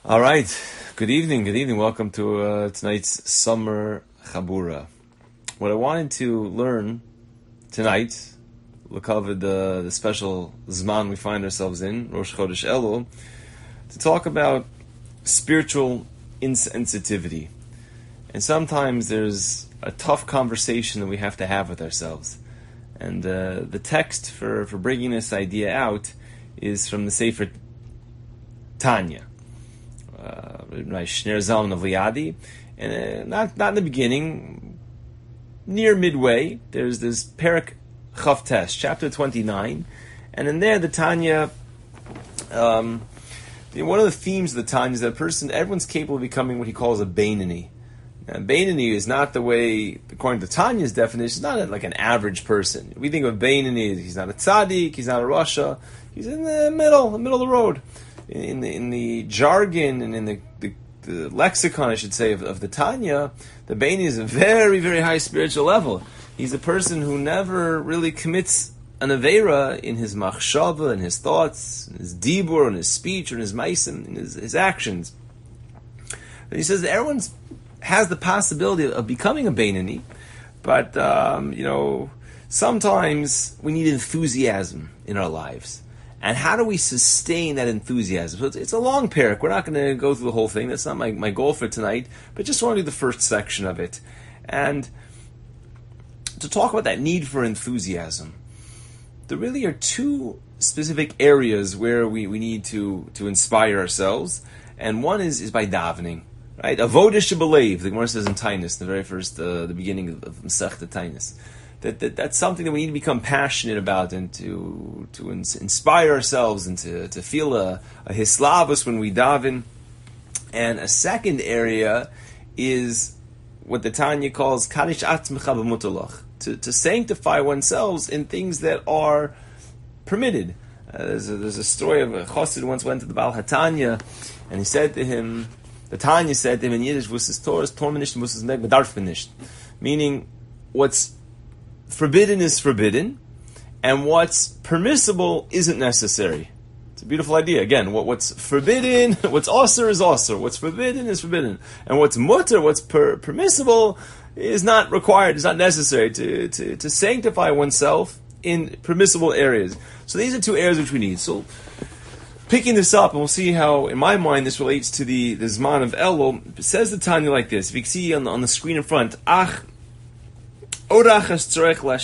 All right. Good evening. Good evening. Welcome to tonight's Summer Chabura. What I wanted to learn tonight, l'kavod the special Zman we find ourselves in, Rosh Chodesh Elul, to talk about spiritual insensitivity. And sometimes there's a tough conversation that we have to have with ourselves. And the text for bringing this idea out is from the Sefer Tanya. Shner Zalman of Liadi, and not in the beginning, near midway, there's this Perek Chavtes, chapter 29, and in there the Tanya, one of the themes of the Tanya is that everyone's capable of becoming what he calls a Beinoni. Now, Beinoni is not the way, according to Tanya's definition, not like an average person. We think of Beinoni, he's not a tzaddik, he's not a rasha, he's in the middle of the road. In the jargon and in the lexicon, I should say, of the Tanya, the Beinoni is a very, very high spiritual level. He's a person who never really commits an aveira in his machshava, in his thoughts, in his dibur, in his speech, or in his maisim, in his actions. And he says that everyone has the possibility of becoming a Beinoni, but sometimes we need enthusiasm in our lives. And how do we sustain that enthusiasm? So it's a long parak. We're not going to go through the whole thing. That's not my goal for tonight. But just want to do the first section of it. And to talk about that need for enthusiasm, there really are two specific areas where we need to inspire ourselves. And one is by davening. Right? Avodah shebelev, the Gemara says in Tainus, the very first, the beginning of Masechta Tainus. That's something that we need to become passionate about and to inspire ourselves and to feel a hislavus when we daven. And a second area is what the Tanya calls kadish atzmecha b'mutalach, to sanctify oneself in things that are permitted. There's a story of a chassid who once went to the Baal HaTanya, and he said to him, the Tanya said to him in Yiddish, "V'us Torah Torah nicht, v'us neg bedarf nicht," meaning what's forbidden is forbidden, and what's permissible isn't necessary. It's a beautiful idea. Again, what's forbidden, what's osir is osir. What's forbidden is forbidden, and what's mutter, what's permissible, is not required. It's not necessary to sanctify oneself in permissible areas. So these are two areas which we need. So picking this up, and we'll see how, in my mind, this relates to the Zman of Elul. It says the Tanya like this. If you can see on the screen in front, there's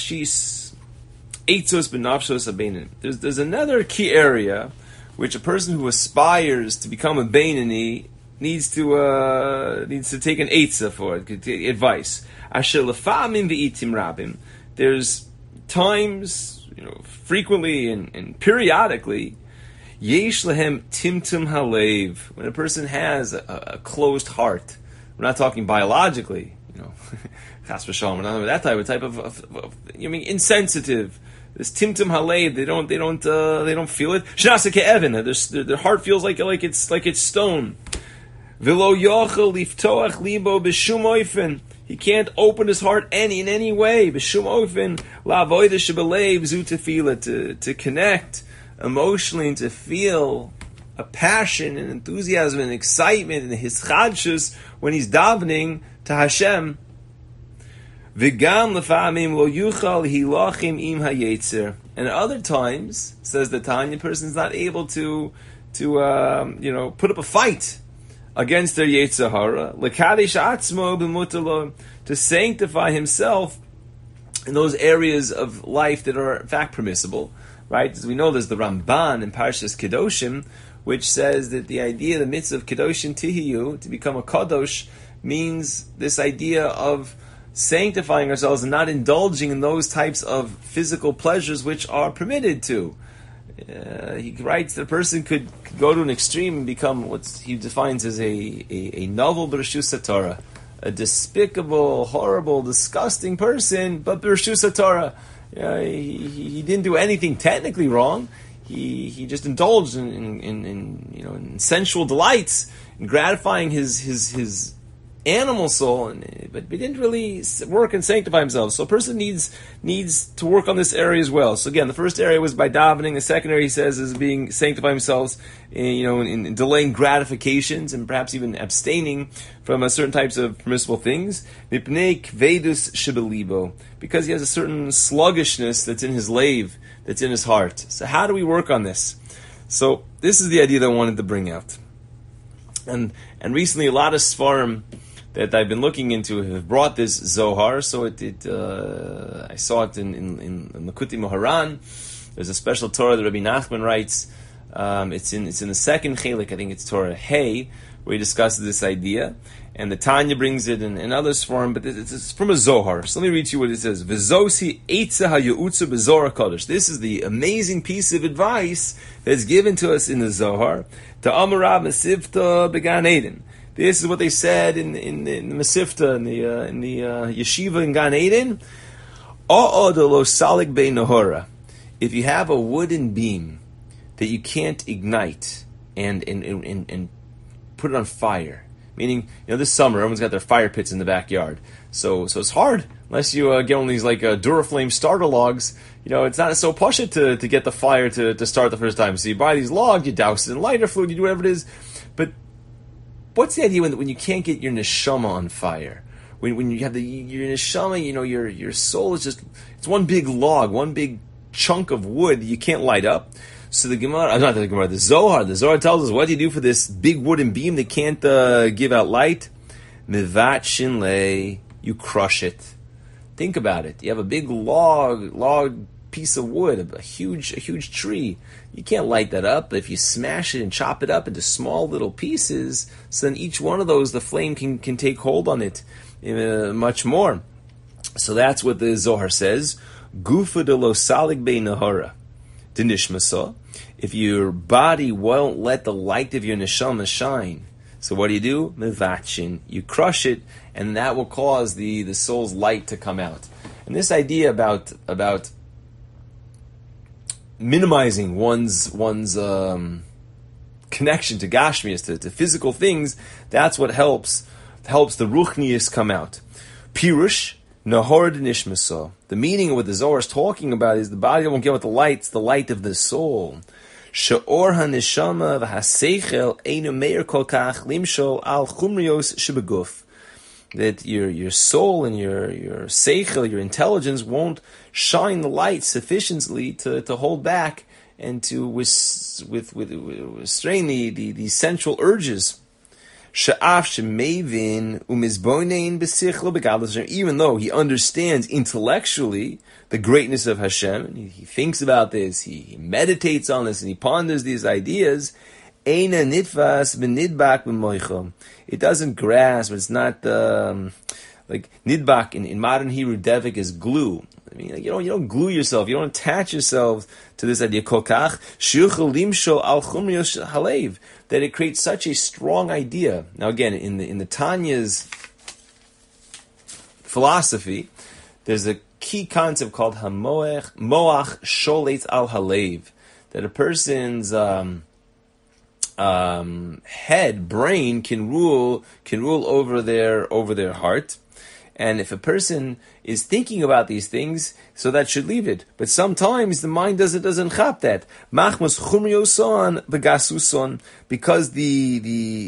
another key area which a person who aspires to become a Beinoni needs to take an eitzah for it, advice. There's times, frequently and periodically, yesh lehem timtum halev, when a person has a closed heart. We're not talking biologically, chas v'shalom, we're not that type of insensitive. This timtum halev, they don't feel it. Shnasa ke'evin, their heart feels like it's stone. V'lo yochel liftoach libo b'shum oifen. He can't open his heart in any way. B'shum oifen la'avodah shebelev zu tefillah, to connect emotionally and to feel a passion and enthusiasm and excitement and hischadshus when he's davening to Hashem. V'gam lefa'amim lo yuchal hilachim im hayetzer. And at other times, says the Tanya, person's not able to put up a fight against their yetzer hara. L'kadesh atzmo b'mutalo, to sanctify himself in those areas of life that are in fact permissible. Right? As we know, there's the Ramban in Parshas Kedoshim, which says that the idea, the mitzvah of Kedoshim Tihiyu, to become a Kadosh, means this idea of sanctifying ourselves and not indulging in those types of physical pleasures which are permitted to. He writes that a person could go to an extreme and become what he defines as a novel B'Reshus HaTorah, a despicable, horrible, disgusting person, but B'Reshus HaTorah. He didn't do anything technically wrong. He just indulged in sensual delights, in gratifying his animal soul, but we didn't really work and sanctify himself. So a person needs to work on this area as well. So again, the first area was by davening. The second area, he says, is being sanctify themselves, in delaying gratifications and perhaps even abstaining from certain types of permissible things. Mipnei kvedus shebelibo, because he has a certain sluggishness that's in his lave, that's in his heart. So how do we work on this? So this is the idea that I wanted to bring out. And recently, a lot of Sfarim that I've been looking into have brought this Zohar. So I saw it in Likutei Moharan. There's a special Torah that Rabbi Nachman writes. It's in the second chelik, I think it's Torah Hey, where he discusses this idea. And the Tanya brings it in other Sfarim, but it's from a Zohar. So let me read to you what it says. V'zosi eitza ha'yu'utza b'Zohar Kodesh. This is the amazing piece of advice that's given to us in the Zohar. To Amarav Mesivta Began Eden. This is what they said in the Mesivta, in the yeshiva in Gan Eden. O'odolo salik bei nahora. If you have a wooden beam that you can't ignite and put it on fire, meaning, this summer everyone's got their fire pits in the backyard, so it's hard unless you get one of these like Duraflame starter logs. It's not so pashut to get the fire to start the first time. So you buy these logs, you douse it in lighter fluid, you do whatever it is. But what's the idea when you can't get your neshama on fire? When you have your neshama, your soul is just, it's one big log, one big chunk of wood that you can't light up. So the Zohar tells us, what do you do for this big wooden beam that can't give out light? Mivat shinle, you crush it. Think about it. You have a big log piece of wood, a huge tree. You can't light that up, but if you smash it and chop it up into small little pieces, so then each one of those, the flame can take hold on it much more. So that's what the Zohar says. Gufa de lo salig be nahara. Dinishmasa. If your body won't let the light of your neshama shine, so what do? Mevachin. You crush it, and that will cause the soul's light to come out. And this idea about minimizing one's connection to Gashmias, to physical things, that's what helps the Ruchnius come out. Pirush, Nahor Nishmasa. The meaning of what the Zohar is talking about is the body won't get with the light, it's the light of the soul. She'or ha-neshama v'ha-seichel einu meir kol kach limshol al chumrios shebeguf. That your soul and your seichel, your intelligence, won't shine the light sufficiently to hold back and to restrain the sensual urges. Even though he understands intellectually the greatness of Hashem, and he thinks about this, he meditates on this, and he ponders these ideas, it doesn't grasp. It's not like nidbak in modern Hebrew. Devik is glue. I mean, you don't glue yourself. You don't attach yourself to this idea. Kolkach limsho al chumrios halev, that it creates such a strong idea. Now, again, in the Tanya's philosophy, there's a key concept called moach sholetz al halev, that a person's brain can rule over their heart. And if a person is thinking about these things, so that should leave it. But sometimes the mind doesn't chap that. Machmas chumrioson begasuson, because the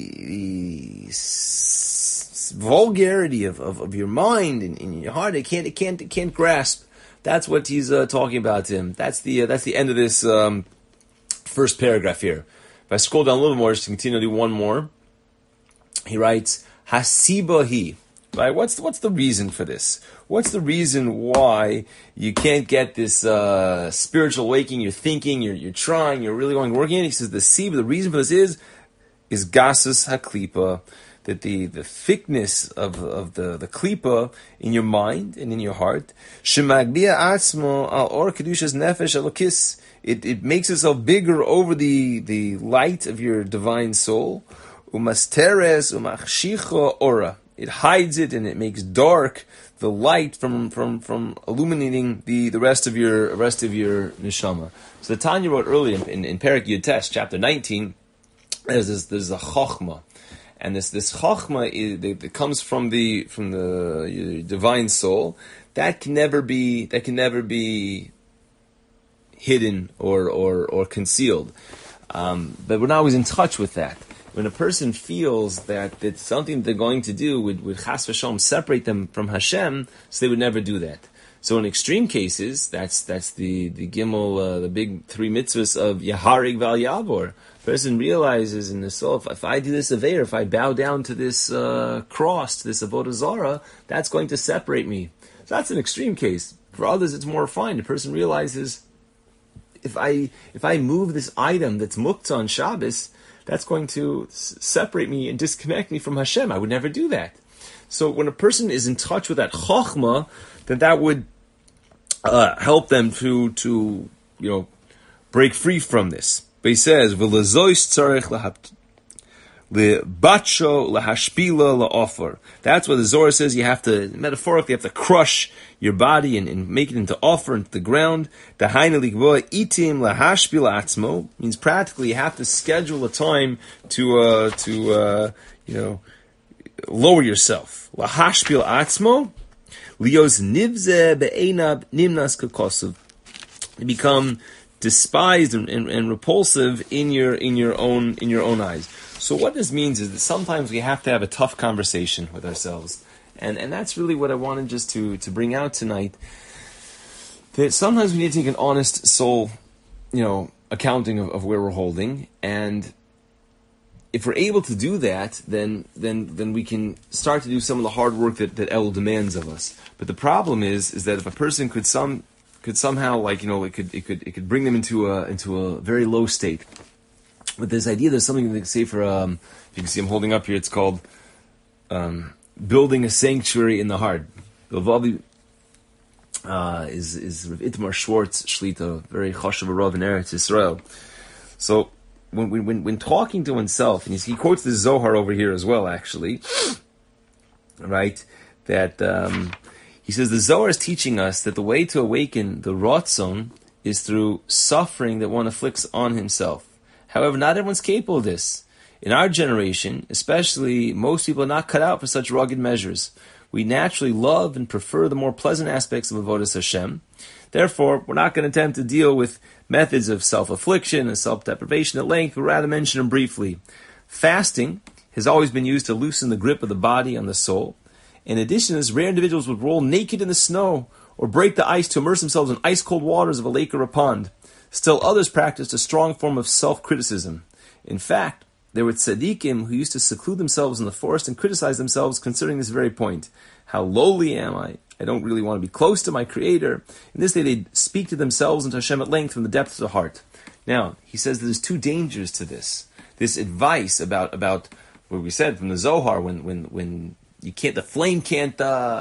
vulgarity of your mind and in your heart, it can't grasp. That's what he's talking about to him. That's the end of this first paragraph here. If I scroll down a little more, just to continue to do one more, he writes, Hasibahi. Right? What's the reason for this? What's the reason why you can't get this spiritual awakening? You're thinking, you're trying, you're really working in it. He says the reason for this is gasus haklipa, that the thickness of the klipa in your mind and in your heart, shemagbia atzmo al or kedushas nefesh alokis. It makes itself bigger over the light of your divine soul. Umasteres umachshicha ora. It hides it and it makes dark the light from illuminating the rest of your neshama. So the Tanya wrote earlier in Perek Yud Tes, chapter 19, there's a chokhmah, And this chachma that comes from the divine soul, that can never be hidden or concealed. But we're not always in touch with that. When a person feels that it's something they're going to do would chas v'shalom separate them from Hashem, so they would never do that. So in extreme cases, that's the gimel, the big 3 mitzvahs of Yaharig Val Yavor. Person realizes in the soul, if I do this aveir, if I bow down to this cross, to this avodah zarah, that's going to separate me. So that's an extreme case. For others, it's more refined. The person realizes, if I move this item that's muktzah on Shabbos, that's going to separate me and disconnect me from Hashem. I would never do that. So when a person is in touch with that chokhmah, then that would help them to break free from this. But he says, "V'lezois tzarech lebatsho lahashpila laofer." That's what the Zohar says. You have to, metaphorically, crush your body and make it into offer, into the ground. Dahaina likvoa itim lahashpila atzmo means practically you have to schedule a time to lower yourself. Lahashpila atzmo lios nivze be'enab nimnas kakosov. You become despised and repulsive in your own eyes. So what this means is that sometimes we have to have a tough conversation with ourselves, and that's really what I wanted just to bring out tonight. That sometimes we need to take an honest soul, accounting of where we're holding, and if we're able to do that, then we can start to do some of the hard work that El demands of us. But the problem is that if a person could somehow, it could bring them into a very low state. With this idea, there's something they can say for, you can see I'm holding up here, it's called building a sanctuary in the heart. Lavavi is Itmar Schwartz Shlita, very chashuv rav in Eretz Yisrael. So when talking to oneself, and he quotes the Zohar over here as well, actually, right? That he says the Zohar is teaching us that the way to awaken the Ratzon is through suffering that one afflicts on himself. However, not everyone's capable of this. In our generation, especially, most people are not cut out for such rugged measures. We naturally love and prefer the more pleasant aspects of Avodas Hashem. Therefore, we're not going to attempt to deal with methods of self-affliction and self-deprivation at length, but rather mention them briefly. Fasting has always been used to loosen the grip of the body on the soul. In addition to this, rare individuals would roll naked in the snow or break the ice to immerse themselves in ice-cold waters of a lake or a pond. Still others practiced a strong form of self-criticism. In fact, there were tzaddikim who used to seclude themselves in the forest and criticize themselves considering this very point. How lowly am I? I don't really want to be close to my Creator. In this day, they'd speak to themselves and to Hashem at length from the depths of the heart. Now, he says that there's 2 dangers to this. This advice about what we said from the Zohar, when you can't, the flame can't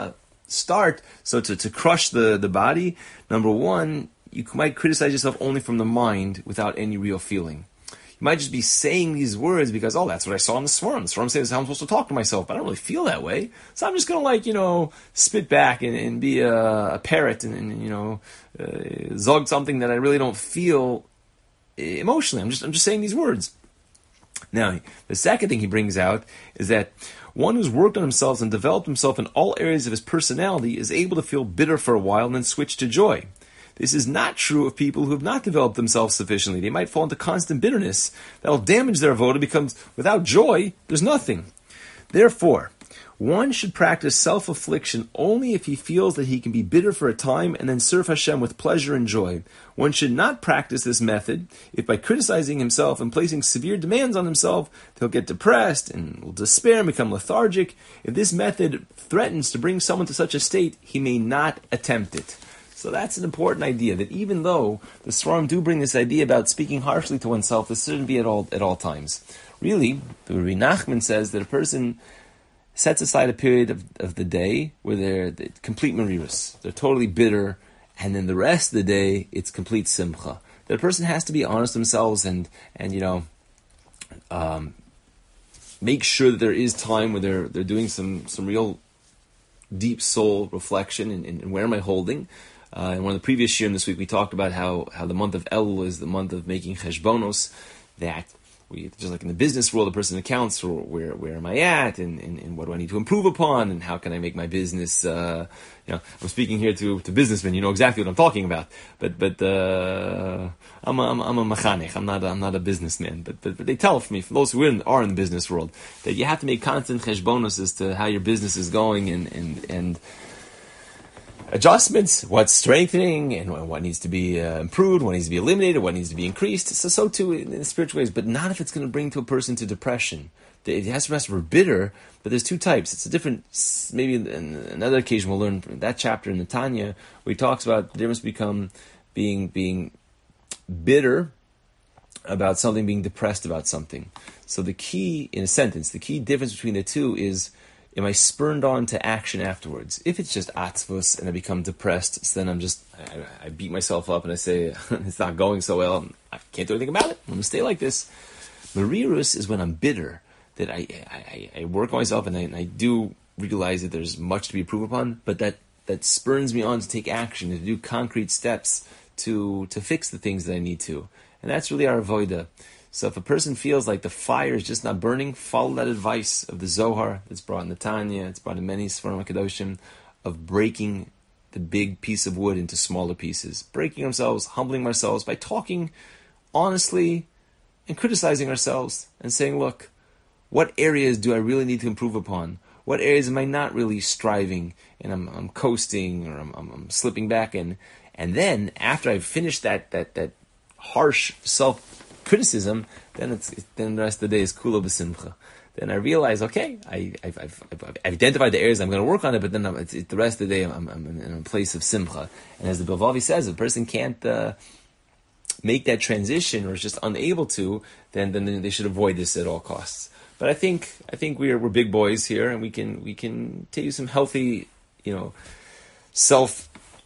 start, so to crush the body, number one, you might criticize yourself only from the mind without any real feeling. You might just be saying these words because, that's what I saw in the Svarim. The Svarim says how I'm supposed to talk to myself, but I don't really feel that way. So I'm just going to, spit back and be a parrot and zog something that I really don't feel emotionally. I'm just saying these words. Now, the second thing he brings out is that one who's worked on himself and developed himself in all areas of his personality is able to feel bitter for a while and then switch to joy. This is not true of people who have not developed themselves sufficiently. They might fall into constant bitterness that will damage their avoda, because without joy, there's nothing. Therefore, one should practice self-affliction only if he feels that he can be bitter for a time and then serve Hashem with pleasure and joy. One should not practice this method if by criticizing himself and placing severe demands on himself, he'll get depressed and will despair and become lethargic. If this method threatens to bring someone to such a state, he may not attempt it. So that's an important idea, that even though the Svarim do bring this idea about speaking harshly to oneself, this shouldn't be at all times. Really, the Rabbi Nachman says that a person sets aside a period of the day where they're complete merirus. They're totally bitter, and then the rest of the day, it's complete simcha. That a person has to be honest themselves and make sure that there is time where they're doing some real deep soul reflection and where am I holding. In one of the previous shiurim this week, we talked about how the month of Elul is the month of making cheshbonos, that just like in the business world, a person accounts for where am I at, and what do I need to improve upon, and how can I make my business. I'm speaking here to businessmen. You know exactly what I'm talking about. But I'm a mechanech. I'm not a businessman. But they tell me, for those who are in the business world, that you have to make constant cheshbonos as to how your business is going and adjustments, what's strengthening and what needs to be improved, what needs to be eliminated, what needs to be increased. So too in spiritual ways, but not if it's going to bring to a person to depression. It has to rest for bitter, but there's two types. It's a different, maybe in another occasion we'll learn that chapter in the Tanya, where he talks about the difference being bitter about something, being depressed about something. So the key, in a sentence, the key difference between the two is, am I spurned on to action afterwards? If it's just atzvus and I become depressed, so then I beat myself up and I say, it's not going so well, I can't do anything about it, I'm going to stay like this. Marirus is when I'm bitter, that I work on myself and I do realize that there's much to be improved upon, but that spurns me on to take action, to do concrete steps to fix the things that I need to. And that's really our avodah. So if a person feels like the fire is just not burning, follow that advice of the Zohar that's brought in the Tanya, it's brought in many Sfarim HaKadoshim, of breaking the big piece of wood into smaller pieces. Breaking ourselves, humbling ourselves by talking honestly and criticizing ourselves and saying, look, what areas do I really need to improve upon? What areas am I not really striving and I'm coasting or I'm slipping back in? And then after I've finished that harsh self-criticism, then the rest of the day is kula b'simcha. Then I realize, okay, I've identified the areas I'm going to work on it, but then the rest of the day I'm in a place of simcha. And as the Bilvavi says, if a person can't make that transition or is just unable to, then they should avoid this at all costs. But I think we're big boys here, and we can take you some healthy, self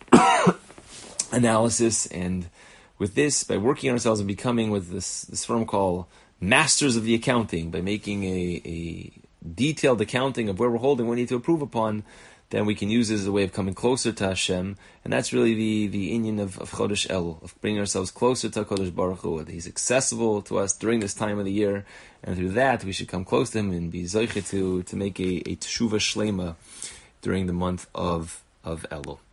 analysis, and with this, by working on ourselves and becoming with this firm called masters of the accounting, by making a detailed accounting of where we're holding, what we need to improve upon, then we can use this as a way of coming closer to Hashem, and that's really the inyan of Chodesh Elul, of bringing ourselves closer to HaKadosh Baruch Hu. He's accessible to us during this time of the year, and through that we should come close to Him and be zoche to make a teshuva shlema during the month of Elul.